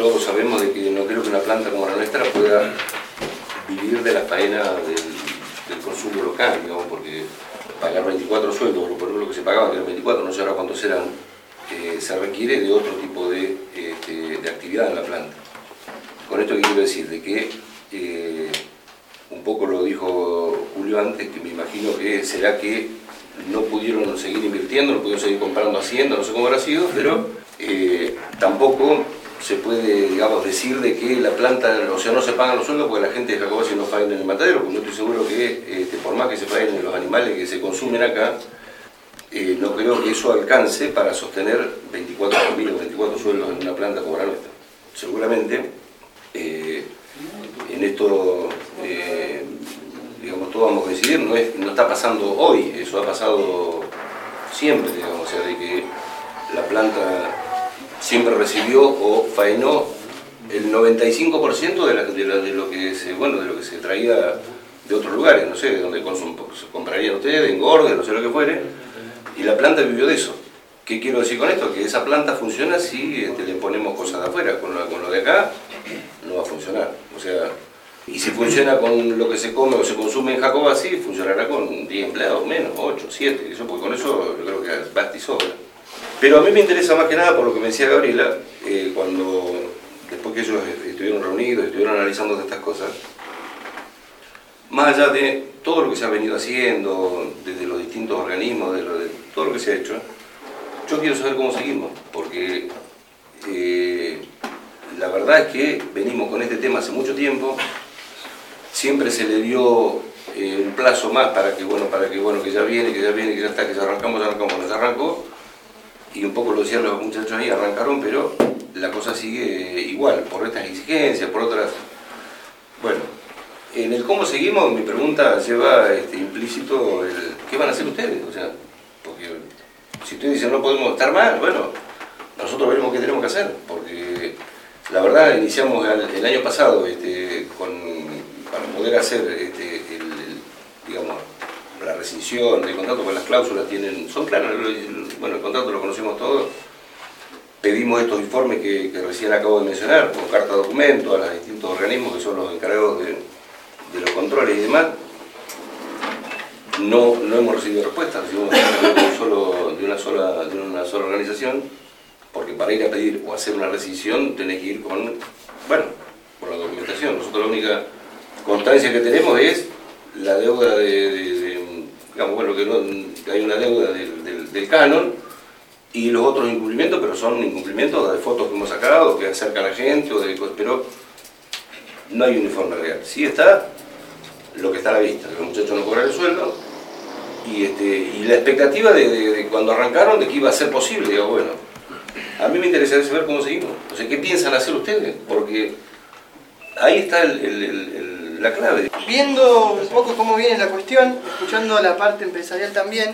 todos sabemos de que no creo que una planta como la nuestra pueda vivir de la faena del consumo local, digamos, porque pagar 24 sueldos, por lo que se pagaba, que eran 24, no sé ahora cuántos serán, se requiere de otro tipo de actividad en la planta. Con esto que quiero decir, de que un poco lo dijo Julio antes, que me imagino que será que no pudieron seguir invirtiendo, no pudieron seguir comprando haciendas, no sé cómo habrá sido, pero tampoco se puede, digamos, decir de que la planta, o sea, no se pagan los sueldos porque la gente de Jacobacci no faena en el matadero, porque yo estoy seguro que por más que se faenen los animales que se consumen acá, no creo que eso alcance para sostener 24 familias o 24 sueldos en una planta como la nuestra. Seguramente en esto, digamos, todos vamos a coincidir, no está pasando hoy, eso ha pasado siempre, digamos, o sea, de que la planta siempre recibió o faenó el 95% de lo que se traía de otros lugares, no sé, de donde comprarían ustedes, engorde, no sé lo que fuere, y la planta vivió de eso. ¿Qué quiero decir con esto? Que esa planta funciona si le ponemos cosas de afuera, con lo de acá no va a funcionar. O sea, y si funciona con lo que se come o se consume en Jacobacci, funcionará con 10 empleados menos, 8, 7, eso, porque con eso yo creo que basta y sobra. Pero a mí me interesa más que nada por lo que me decía Gabriela, después que ellos estuvieron reunidos, estuvieron analizando estas cosas, más allá de todo lo que se ha venido haciendo, desde los distintos organismos, de todo lo que se ha hecho, yo quiero saber cómo seguimos, porque la verdad es que venimos con este tema hace mucho tiempo, siempre se le dio un plazo más para que ya viene, que ya está, que ya arrancamos, no se arrancó, y un poco lo decían los muchachos ahí, arrancaron, pero la cosa sigue igual, por estas exigencias, por otras. Bueno, en el cómo seguimos, mi pregunta lleva implícito el ¿qué van a hacer ustedes? O sea, porque si ustedes dicen no podemos estar mal, bueno, nosotros veremos qué tenemos que hacer, porque la verdad iniciamos el año pasado para poder hacer digamos, la rescisión del contrato, porque las cláusulas son claras, bueno, el contrato lo conocemos todos, pedimos estos informes que recién acabo de mencionar, con carta de documento a los distintos organismos que son los encargados de los controles y demás. No hemos recibido respuesta, recibimos de una sola organización, porque para ir a pedir o hacer una rescisión tenés que ir con la documentación. Nosotros la única constancia que tenemos es la deuda que hay una deuda del canon y los otros incumplimientos, pero son incumplimientos de fotos que hemos sacado, que acercan a la gente, pero no hay un informe real. Sí está lo que está a la vista, que los muchachos no cobran el sueldo, y la expectativa de cuando arrancaron de que iba a ser posible. Digo, bueno, a mí me interesaría saber cómo seguimos, o sea, qué piensan hacer ustedes, porque ahí está la clave. Viendo un poco cómo viene la cuestión, escuchando la parte empresarial también,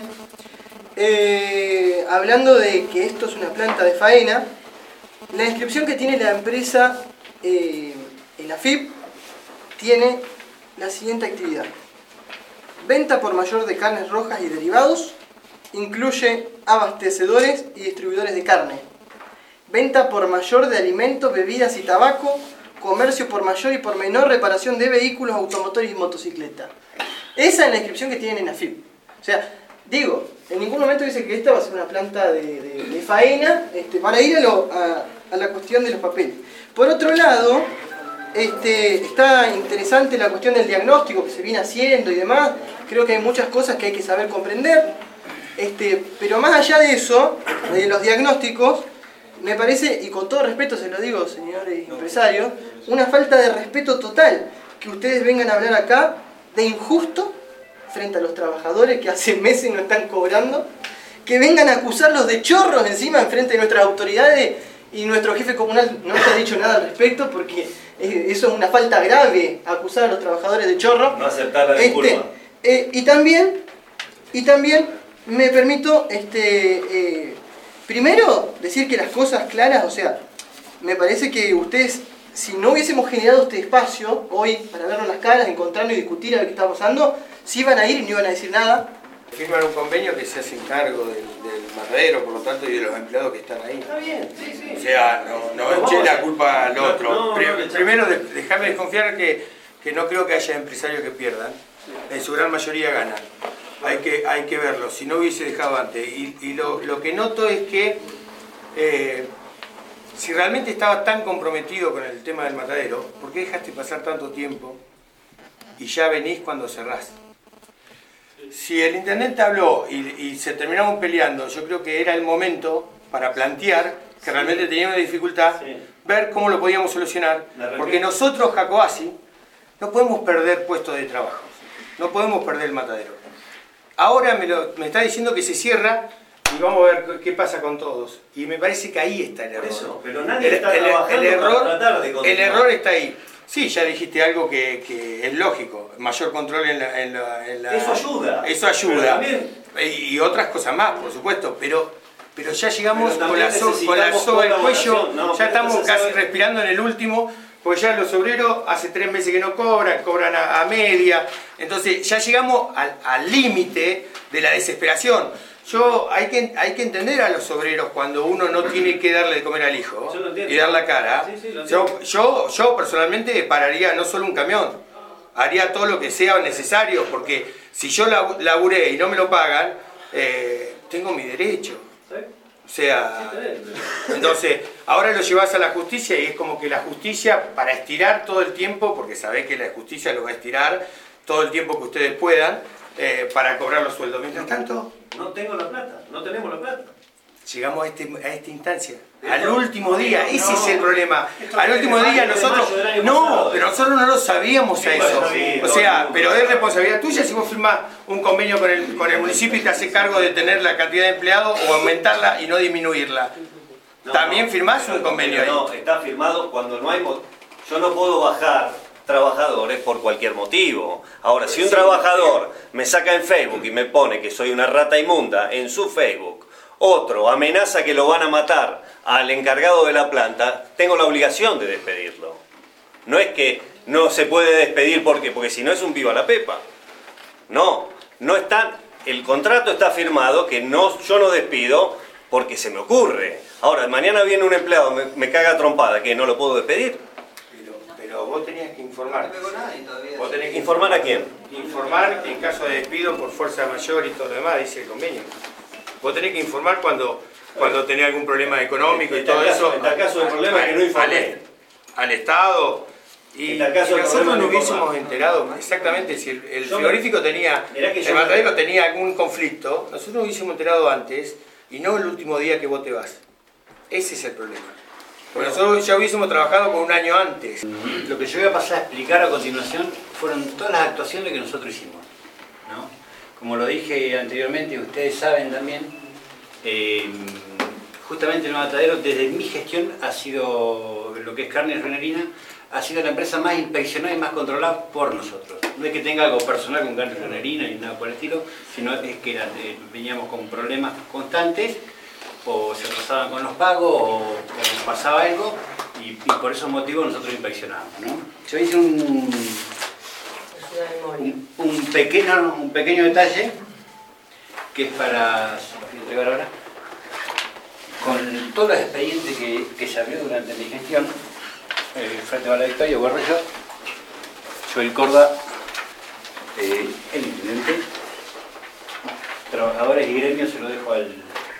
hablando de que esto es una planta de faena, la descripción que tiene la empresa en AFIP tiene la siguiente actividad: venta por mayor de carnes rojas y derivados, incluye abastecedores y distribuidores de carne, venta por mayor de alimentos, bebidas y tabaco, comercio por mayor y por menor, reparación de vehículos, automotores y motocicletas. Esa es la descripción que tienen en AFIP. O sea, digo, en ningún momento dice que esta va a ser una planta de faena, para ir a la cuestión de los papeles. Por otro lado, está interesante la cuestión del diagnóstico que se viene haciendo y demás. Creo que hay muchas cosas que hay que saber comprender. Pero más allá de eso, de los diagnósticos, me parece, y con todo respeto se lo digo, señores empresarios, una falta de respeto total que ustedes vengan a hablar acá de injusto frente a los trabajadores que hace meses no están cobrando, que vengan a acusarlos de chorros encima en frente de nuestras autoridades, y nuestro jefe comunal no nos ha dicho nada al respecto, porque eso es una falta grave, acusar a los trabajadores de chorros. No aceptar la disculpa. Y también me permito primero decir que las cosas claras, o sea, me parece que ustedes, si no hubiésemos generado este espacio hoy para vernos las caras, encontrarnos y discutir a ver qué está pasando, sí iban a ir y no iban a decir nada. Firman un convenio que se hace cargo del matadero, por lo tanto, y de los empleados que están ahí. Está bien, sí. O sea, no eché la culpa a los primero, déjame desconfiar que no creo que haya empresarios que pierdan. En su gran mayoría ganan. Hay que verlo, si no hubiese dejado antes. Y lo que noto es que si realmente estaba tan comprometido con el tema del matadero, ¿por qué dejaste pasar tanto tiempo y ya venís cuando cerrás? Si el intendente habló y se terminaron peleando, yo creo que era el momento para plantear que realmente tenía una dificultad, ver cómo lo podíamos solucionar, porque nosotros, Jacoasi, no podemos perder puestos de trabajo, no podemos perder el matadero. Ahora me está diciendo que se cierra y vamos a ver qué pasa con todos. Y me parece que ahí está el error. Eso, pero nadie está trabajando para tratar de controlar. El error está ahí. Sí, ya dijiste algo que es lógico, mayor control en la... Eso ayuda. Eso ayuda. También, y otras cosas más, por supuesto, pero ya llegamos con la necesitamos soga del cuello, colaboración. ya estamos casi respirando en el último, porque ya los obreros hace 3 meses que no cobran a media, entonces ya llegamos al límite de la desesperación. Hay que entender a los obreros cuando uno no tiene que darle de comer al hijo y dar la cara. Yo personalmente pararía no solo un camión, haría todo lo que sea necesario, porque si yo laburé y no me lo pagan, tengo mi derecho. O sea, entonces, ahora lo llevas a la justicia y es como que la justicia, para estirar todo el tiempo, porque sabés que la justicia lo va a estirar todo el tiempo que ustedes puedan, para cobrar los sueldos. Mientras tanto, no tengo la plata, no tenemos la plata. Llegamos a esta instancia, al último día, ese es el problema. Al último día nosotros, pero nosotros no lo sabíamos a eso. O sea, pero es responsabilidad tuya si vos firmás un convenio con el municipio y te haces cargo de tener la cantidad de empleados o aumentarla y no disminuirla. También firmás un convenio ahí. No, está firmado cuando no hay... Yo no puedo bajar trabajadores por cualquier motivo. Ahora, si un trabajador me saca en Facebook y me pone que soy una rata inmunda en su Facebook, otro amenaza que lo van a matar al encargado de la planta, tengo la obligación de despedirlo. No es que no se puede despedir porque si no es un viva la pepa. No está, el contrato está firmado que yo no despido porque se me ocurre. Ahora, mañana viene un empleado, me caga trompada, que no lo puedo despedir. Pero vos tenías que informar. ¿Vos tenés que informar a quién? Informar en caso de despido por fuerza mayor y todo lo demás, dice el convenio. Vos tenés que informar cuando tenés algún problema económico y todo eso. En tal caso el problema es que no informé. Al Estado. Y nosotros no hubiésemos enterado exactamente si el frigorífico tenía, el matadero tenía algún conflicto, nosotros nos hubiésemos enterado antes y no el último día que vos te vas. Ese es el problema. Porque nosotros ya hubiésemos trabajado con un año antes. Lo que yo voy a pasar a explicar a continuación fueron todas las actuaciones que nosotros hicimos, ¿no? Como lo dije anteriormente, ustedes saben también, justamente el matadero desde mi gestión ha sido, lo que es carne renerina, ha sido la empresa más inspeccionada y más controlada por nosotros. No es que tenga algo personal con carne renerina ni nada por el estilo, sino es que veníamos con problemas constantes, o se atrasaban con los pagos, o pasaba algo, y por esos motivos nosotros inspeccionábamos, ¿no? Yo hice un pequeño detalle que es para entregar ahora. Con todos los expedientes que se abrió durante mi gestión, frente a la Victoria, Guerrero, Joel Corda, el intendente, trabajadores y gremios, se lo dejo al...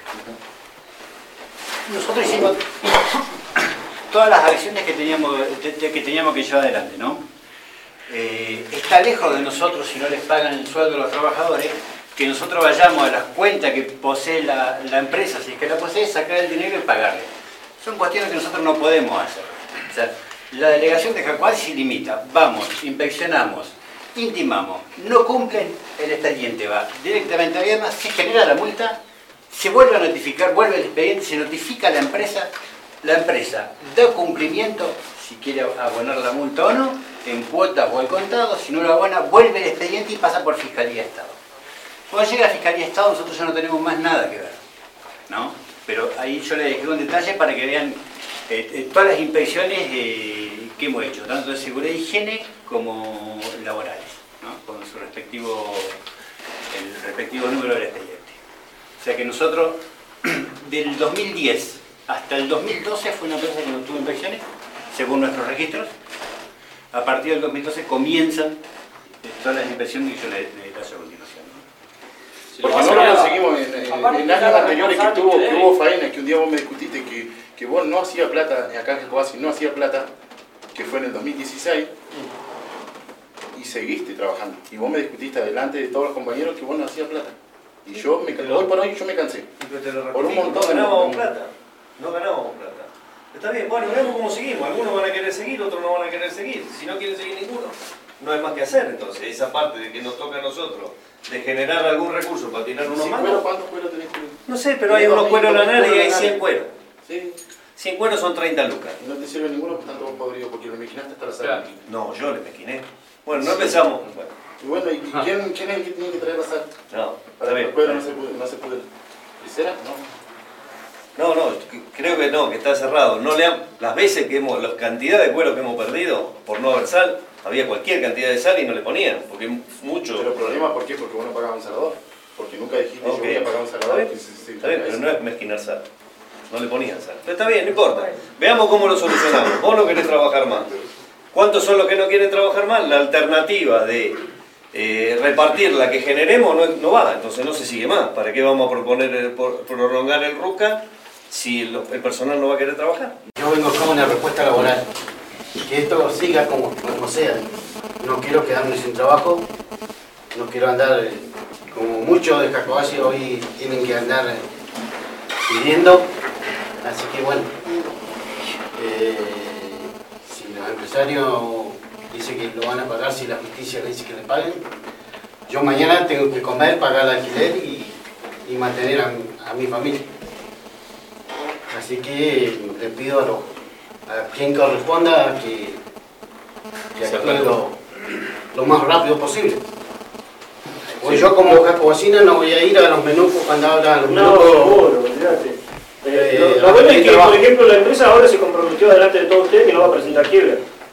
Nosotros hicimos todas las acciones que teníamos que llevar adelante, ¿no? Está lejos de nosotros, si no les pagan el sueldo a los trabajadores, que nosotros vayamos a las cuentas que posee la empresa, si es que la posee, sacar el dinero y pagarle. Son cuestiones que nosotros no podemos hacer. O sea, la delegación de Jacoasi se limita, vamos, inspeccionamos, intimamos, no cumplen, el expediente va directamente a Viedma, se genera la multa, se vuelve a notificar, vuelve el expediente, se notifica a la empresa da cumplimiento, si quiere abonar la multa o no, en cuotas o al contado, si no lo abona, vuelve el expediente y pasa por Fiscalía de Estado. Cuando llega a Fiscalía de Estado nosotros ya no tenemos más nada que ver, ¿no? Pero ahí yo les dejé un detalle para que vean todas las inspecciones que hemos hecho, tanto de seguridad e higiene como laborales, ¿no? Con su el respectivo número del expediente. O sea que nosotros, del 2010 hasta el 2012 fue una empresa que no tuvo inspecciones, según nuestros registros, a partir del 2012 comienzan todas las inversiones que yo le paso a continuación, ¿no? Porque no lo conseguimos en años anteriores que hubo faena, que un día vos me discutiste que vos no hacías plata, acá en Jacobasi no hacía plata, que fue en el 2016, y seguiste trabajando. Y vos me discutiste delante de todos los compañeros que vos no hacías plata. Y yo, hoy por hoy, yo me cansé. Por un montón de... No ganábamos plata. No ganábamos plata. Está bien, bueno, veremos cómo seguimos. Algunos van a querer seguir, otros no van a querer seguir. Si no quieren seguir ninguno, no hay más que hacer. Entonces, esa parte de que nos toca a nosotros, de generar algún recurso para tirar unos mangos. ¿Cuántos cueros tenés? No sé, pero hay unos cueros lanares y hay 100 cueros. Sí. 100 cueros son 30 lucas. Y no te sirve ninguno porque están todos podridos, porque lo mezquinaste hasta la sal. No, yo le mezquiné. Bueno, no empezamos. Bueno. Y bueno, ¿y quién es el que tiene que traer la sal? No, Para está que bien. el cuero no se pudre. ¿Será? No. No, creo que no, que está cerrado. No le las veces que hemos, la cantidad de cuero que hemos perdido por no haber sal, había cualquier cantidad de sal y no le ponían, porque mucho. Pero el problema, ¿por qué? Porque vos no pagabas un salador. Porque nunca dijiste yo voy a pagar un salador. Está bien, pero no es mezquinar sal. No le ponían sal. Pero está bien, no importa. Veamos cómo lo solucionamos. Vos no querés trabajar más. ¿Cuántos son los que no quieren trabajar más? La alternativa de repartir la que generemos no va, entonces no se sigue más. ¿Para qué vamos a proponer prolongar el RUCA si el personal no va a querer trabajar? Yo vengo con una respuesta laboral, que esto siga como sea. No quiero quedarme sin trabajo, no quiero andar como muchos de Jacobasi hoy tienen que andar pidiendo, así que bueno, si los empresarios dicen que lo van a pagar, si la justicia le dice que le paguen, yo mañana tengo que comer, pagar el alquiler y mantener a mi familia. Así que le pido a quien corresponda que actúe lo más rápido posible. Pues yo como jacobacina no voy a ir a los menús cuando hablan los menús. No, seguro, olvídate. Lo bueno es que, por ejemplo, la empresa ahora se comprometió delante de todos ustedes que no va a presentar quiebra.